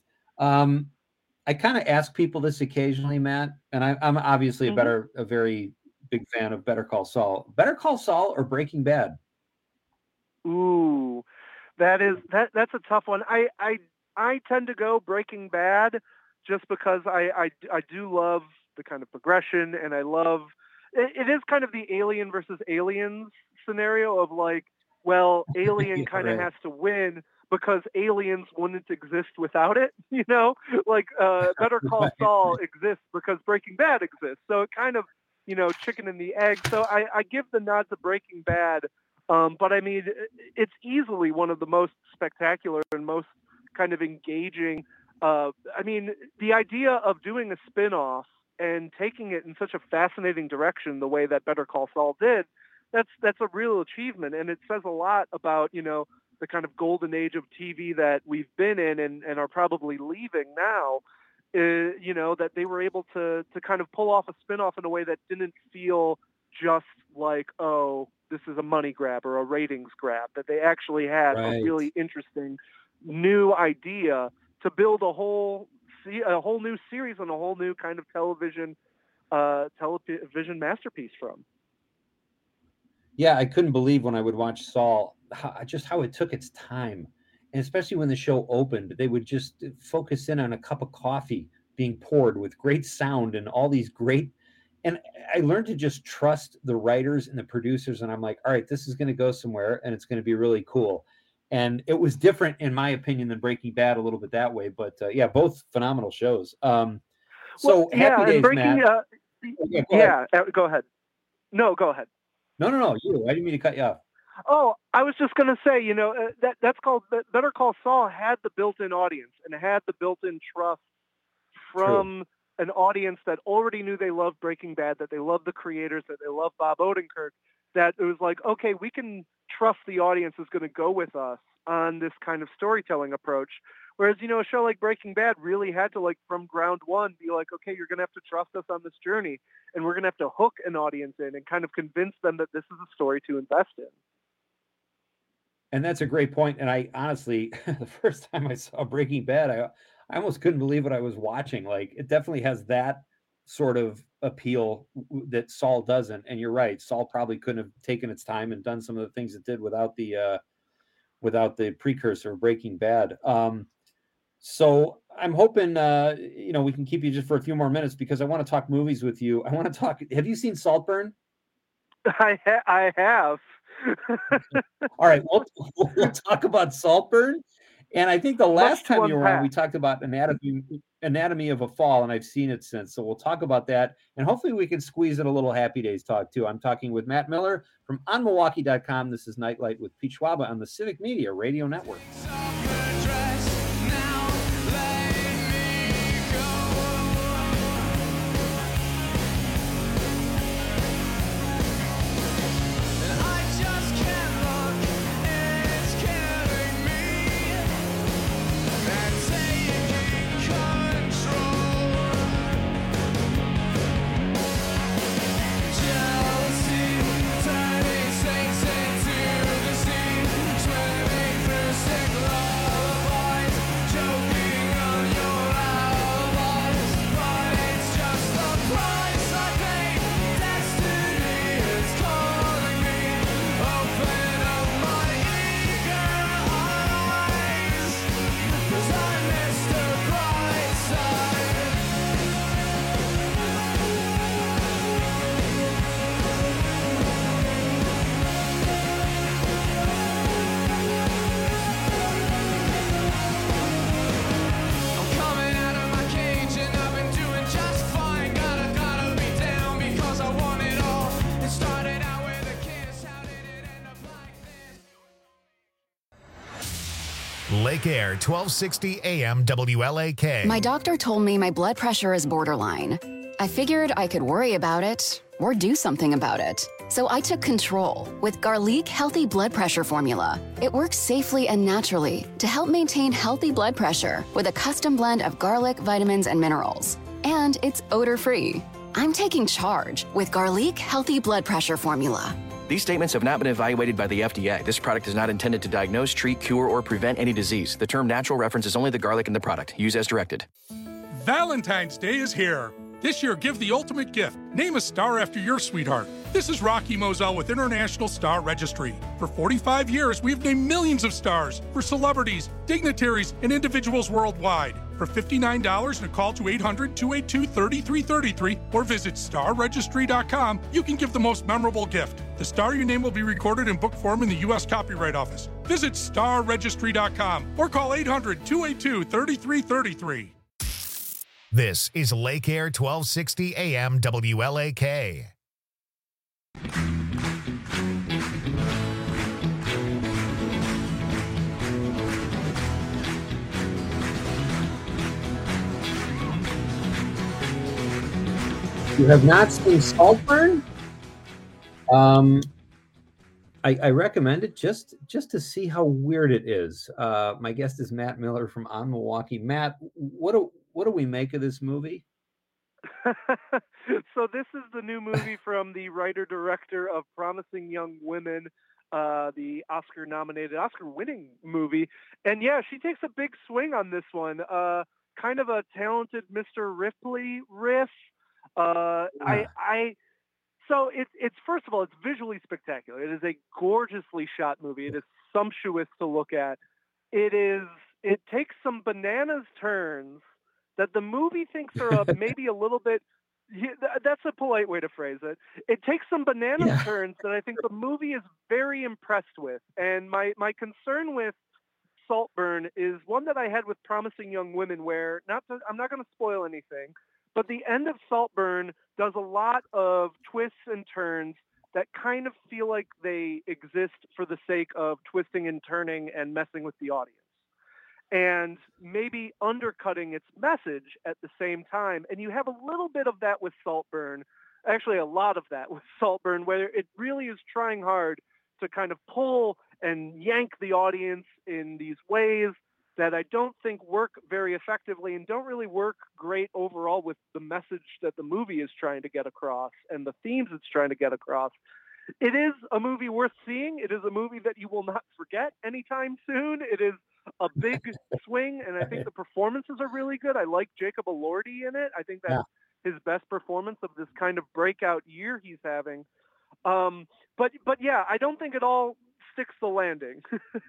I kind of ask people this occasionally, Matt, and I'm obviously a very big fan of Better Call Saul. Better Call Saul or Breaking Bad? Ooh, that's a tough one. I tend to go Breaking Bad just because I do love the kind of progression, and I love it is kind of the Alien versus Aliens scenario of like, well, Alien kind of has to win because Aliens wouldn't exist without it, you know? Like Better Call Saul exists because Breaking Bad exists. So it kind of, you know, chicken and the egg. So I give the nod to Breaking Bad, but I mean, it's easily one of the most spectacular and most kind of engaging. I mean, the idea of doing a spin-off and taking it in such a fascinating direction the way that Better Call Saul did, that's a real achievement. And it says a lot about, you know, the kind of golden age of TV that we've been in and are probably leaving now, you know, that they were able to kind of pull off a spin-off in a way that didn't feel just like, oh, this is a money grab or a ratings grab, that they actually had a really interesting new idea to build a whole new series and a whole new kind of television masterpiece from. Yeah, I couldn't believe when I would watch Saul, how it took its time. And especially when the show opened, they would just focus in on a cup of coffee being poured with great sound and all these great, and I learned to just trust the writers and the producers. And I'm like, all right, this is going to go somewhere and it's going to be really cool. And it was different, in my opinion, than Breaking Bad a little bit that way. But yeah, both phenomenal shows. Happy Days, Matt. Go ahead. No, go ahead. No, you. I didn't mean to cut you off. Oh, I was just going to say, you know, that's called Better Call Saul had the built-in audience and had the built-in trust from an audience that already knew they loved Breaking Bad, that they loved the creators, that they loved Bob Odenkirk, that it was like, okay, we can trust the audience is going to go with us on this kind of storytelling approach. Whereas, you know, a show like Breaking Bad really had to, like, from ground one, be like, okay, you're going to have to trust us on this journey, and we're going to have to hook an audience in and kind of convince them that this is a story to invest in. And that's a great point. And I honestly, the first time I saw Breaking Bad, I almost couldn't believe what I was watching. Like, it definitely has that sort of appeal that Saul doesn't. And you're right, Saul probably couldn't have taken its time and done some of the things it did without the precursor of Breaking Bad. So I'm hoping, you know, we can keep you just for a few more minutes because I want to talk movies with you. I want to talk. Have you seen Saltburn? I have. All right. We'll talk about Saltburn. And I think the last time you were on, we talked about Anatomy of a Fall, and I've seen it since. So we'll talk about that. And hopefully we can squeeze in a little Happy Days talk too. I'm talking with Matt Miller from OnMilwaukee.com. This is Nightlight with Pete Schwaba on the Civic Media Radio Network. Lake Air, 1260 AM WLAK. My doctor told me my blood pressure is borderline. I figured I could worry about it or do something about it. So I took control with Garlic Healthy Blood Pressure Formula. It works safely and naturally to help maintain healthy blood pressure with a custom blend of garlic, vitamins, and minerals. And it's odor-free. I'm taking charge with Garlic Healthy Blood Pressure Formula. These statements have not been evaluated by the FDA. This product is not intended to diagnose, treat, cure, or prevent any disease. The term natural references only the garlic in the product. Use as directed. Valentine's Day is here. This year, give the ultimate gift. Name a star after your sweetheart. This is Rocky Moselle with International Star Registry. For 45 years, we've named millions of stars for celebrities, dignitaries, and individuals worldwide. For $59 and a call to 800-282-3333 or visit starregistry.com, you can give the most memorable gift. The star your name will be recorded in book form in the U.S. Copyright Office. Visit starregistry.com or call 800-282-3333. This is Lake Air 1260 AM WLAK. You have not seen Saltburn? I recommend it just to see how weird it is. My guest is Matt Miller from On Milwaukee. Matt, what do we make of this movie? So this is the new movie from the writer-director of Promising Young Women, the Oscar-nominated, Oscar-winning movie. And yeah, she takes a big swing on this one. Kind of a talented Mr. Ripley riff. So it's first of all, it's visually spectacular. It is a gorgeously shot movie. It is sumptuous to look at. It takes some bananas turns that the movie thinks are maybe a little bit. That's a polite way to phrase it. It takes some bananas turns that I think the movie is very impressed with. And my concern with Saltburn is one that I had with Promising Young Women, where I'm not going to spoil anything, but the end of Saltburn does a lot of twists and turns that kind of feel like they exist for the sake of twisting and turning and messing with the audience, and maybe undercutting its message at the same time. And you have a little bit of that with Saltburn, actually a lot of that with Saltburn, where it really is trying hard to kind of pull and yank the audience in these ways that I don't think work very effectively and don't really work great overall with the message that the movie is trying to get across and the themes it's trying to get across. It is a movie worth seeing. It is a movie that you will not forget anytime soon. It is a big swing, and I think the performances are really good. I like Jacob Elordi in it. I think that's his best performance of this kind of breakout year he's having. But yeah, I don't think it all sticks the landing.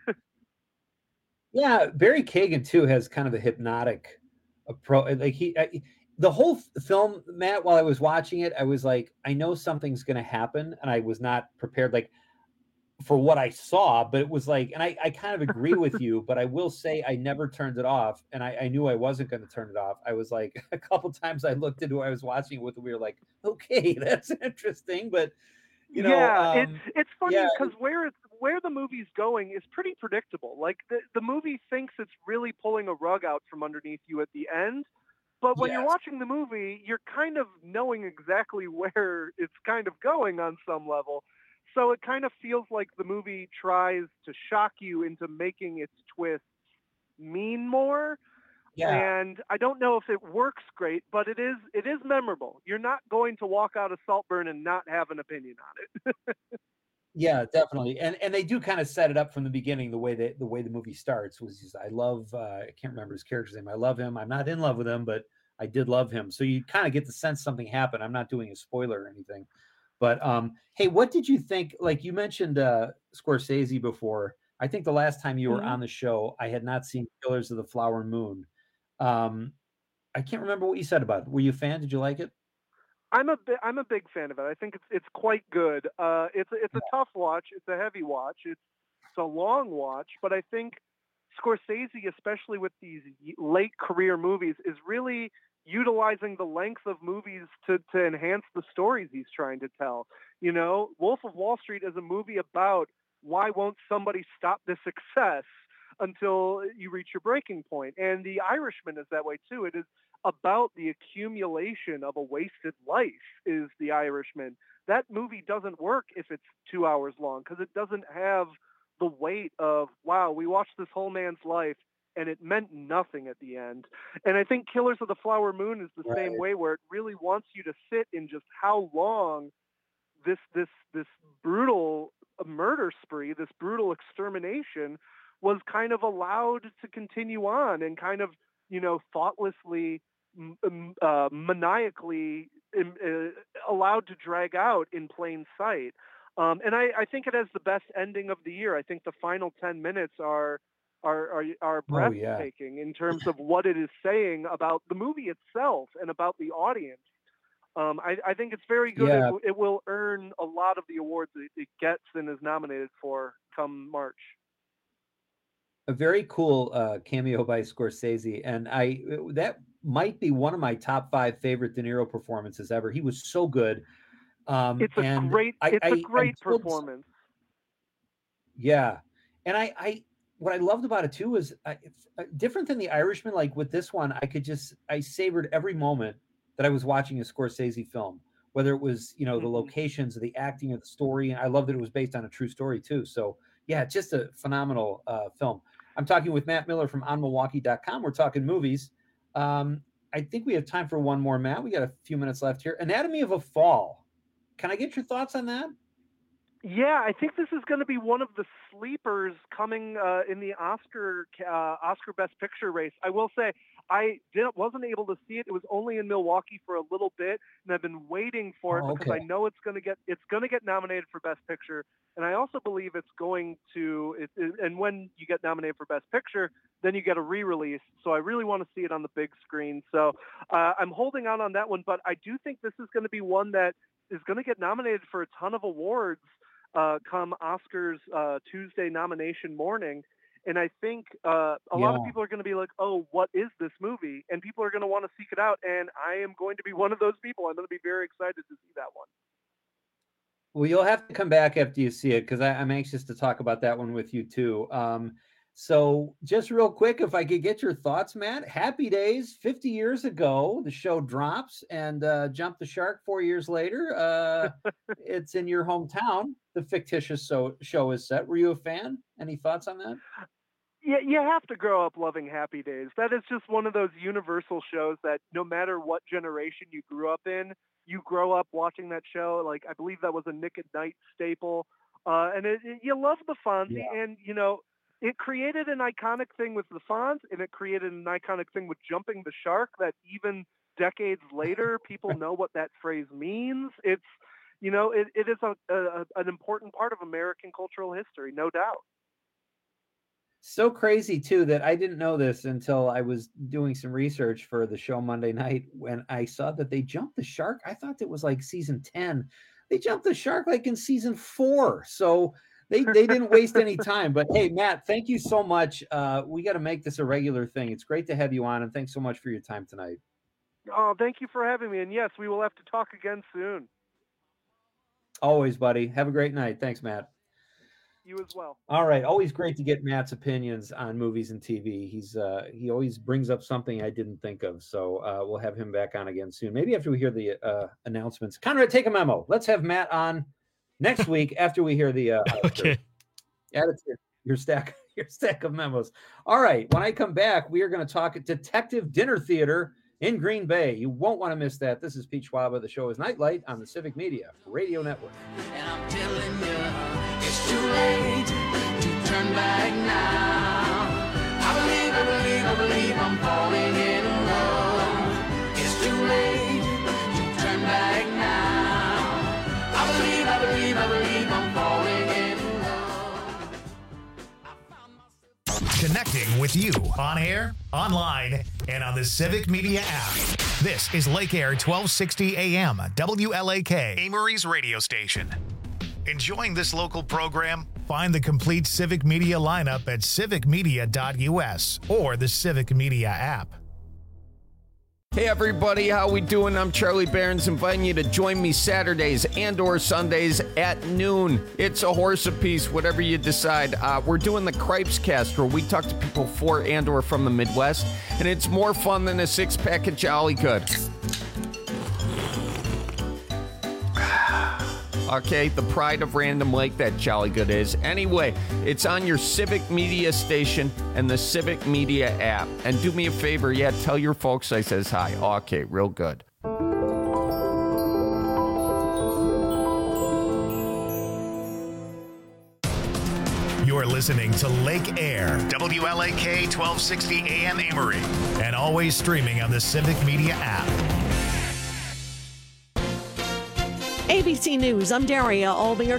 Yeah, Barry Kagan too has kind of a hypnotic approach. Like the whole film, Matt, while I was watching it, I was like, I know something's going to happen, and I was not prepared like for what I saw. But it was like, and I kind of agree with you, but I will say I never turned it off, and I knew I wasn't going to turn it off. I was like, a couple times I looked at who I was watching it with, and we were like, okay, that's interesting, but. You know, it's funny because where the movie's going is pretty predictable. Like the movie thinks it's really pulling a rug out from underneath you at the end, but when you're watching the movie, you're kind of knowing exactly where it's kind of going on some level. So it kind of feels like the movie tries to shock you into making its twists mean more. Yeah. And I don't know if it works great, but it is memorable. You're not going to walk out of Saltburn and not have an opinion on it. Yeah, definitely. And they do kind of set it up from the beginning. The way the movie starts was just, I love I can't remember his character's name. I love him. I'm not in love with him, but I did love him. So you kind of get the sense something happened. I'm not doing a spoiler or anything. But hey, what did you think? Like you mentioned Scorsese before. I think the last time you were on the show, I had not seen Killers of the Flower Moon. I can't remember what you said about it. Were you a fan? Did you like it? I'm a big fan of it. I think it's quite good. It's a tough watch. It's a heavy watch. It's a long watch, but I think Scorsese, especially with these late career movies, is really utilizing the length of movies to enhance the stories he's trying to tell. You know, Wolf of Wall Street is a movie about why won't somebody stop the success until you reach your breaking point. And The Irishman is that way too. It is about the accumulation of a wasted life is The Irishman. That movie doesn't work if it's 2 hours long because it doesn't have the weight of, wow, we watched this whole man's life and it meant nothing at the end. And I think Killers of the Flower Moon is the same way, where it really wants you to sit in just how long this brutal murder spree, this brutal extermination was kind of allowed to continue on and kind of, thoughtlessly, maniacally allowed to drag out in plain sight. And I think it has the best ending of the year. I think the final 10 minutes are breathtaking in terms of what it is saying about the movie itself and about the audience. I think it's very good. Yeah. It will earn a lot of the awards it gets and is nominated for come March. A very cool cameo by Scorsese, and that might be one of my top 5 favorite De Niro performances ever. He was so good. It's a great performance. Yeah, and I what I loved about it too was it's different than The Irishman. Like with this one, I savored every moment that I was watching a Scorsese film, whether it was the locations, the acting, of the story. And I love that it was based on a true story too. So yeah, it's just a phenomenal film. I'm talking with Matt Miller from OnMilwaukee.com. We're talking movies. I think we have time for one more, Matt. We got a few minutes left here. Anatomy of a Fall. Can I get your thoughts on that? Yeah, I think this is going to be one of the sleepers coming in the Oscar Best Picture race. I will say wasn't able to see it. It was only in Milwaukee for a little bit, and I've been waiting for it because I know it's going to get nominated for Best Picture, and I also believe it's going to. And when you get nominated for Best Picture, then you get a re-release. So I really want to see it on the big screen. So I'm holding out on that one, but I do think this is going to be one that is going to get nominated for a ton of awards come Oscars Tuesday nomination morning. And I think a lot of people are going to be like, oh, what is this movie? And people are going to want to seek it out. And I am going to be one of those people. I'm going to be very excited to see that one. Well, you'll have to come back after you see it because I'm anxious to talk about that one with you too. So just real quick, if I could get your thoughts, Matt. Happy Days, 50 years ago, the show drops, and Jump the Shark 4 years later. It's in your hometown. The fictitious show is set. Were you a fan? Any thoughts on that? Yeah, you have to grow up loving Happy Days. That is just one of those universal shows that no matter what generation you grew up in, you grow up watching that show. Like, I believe that was a Nick at Night staple. And you love the Fonzie, and, it created an iconic thing with the Fonz, and it created an iconic thing with Jumping the Shark that even decades later, people know what that phrase means. It's, it is an important part of American cultural history, no doubt. So crazy, too, that I didn't know this until I was doing some research for the show Monday night when I saw that they jumped the shark. I thought it was like season 10. They jumped the shark like in season 4. So they didn't waste any time. But hey, Matt, thank you so much. We got to make this a regular thing. It's great to have you on, and thanks so much for your time tonight. Oh, thank you for having me. And yes, we will have to talk again soon. Always, buddy. Have a great night. Thanks, Matt. You as well. All right. Always great to get Matt's opinions on movies and TV. He always brings up something I didn't think of. So we'll have him back on again soon. Maybe after we hear the announcements. Conrad, take a memo. Let's have Matt on next week after we hear the okay. Add it to your stack of memos. All right. When I come back, we are going to talk Detective Dinner Theater in Green Bay. You won't want to miss that. This is Pete Schwaba. The show is Nightlight on the Civic Media Radio Network. And I'm telling you, it's too late to turn back now. I believe I'm falling in love. It's too late to turn back now. I believe I'm falling in love. Connecting with you on air, online, and on the Civic Media app. This is Lake Air 1260 AM, WLAK, Amory's radio station. Enjoying this local program? Find the complete Civic Media lineup at civicmedia.us or the Civic Media app. Hey everybody, how we doing? I'm Charlie Barons, inviting you to join me Saturdays and or Sundays at noon. It's a horse apiece, whatever you decide. We're doing the Cripes Cast, where we talk to people for and or from the Midwest, and it's more fun than a six-pack of Jolly Good. Okay, the pride of Random Lake, that Jolly Good is. Anyway, it's on your Civic Media station and the Civic Media app. And do me a favor, tell your folks I says hi. Okay, real good. You're listening to Lake Air, WLAK 1260 AM Amory, and always streaming on the Civic Media app. ABC News, I'm Daria Albinger.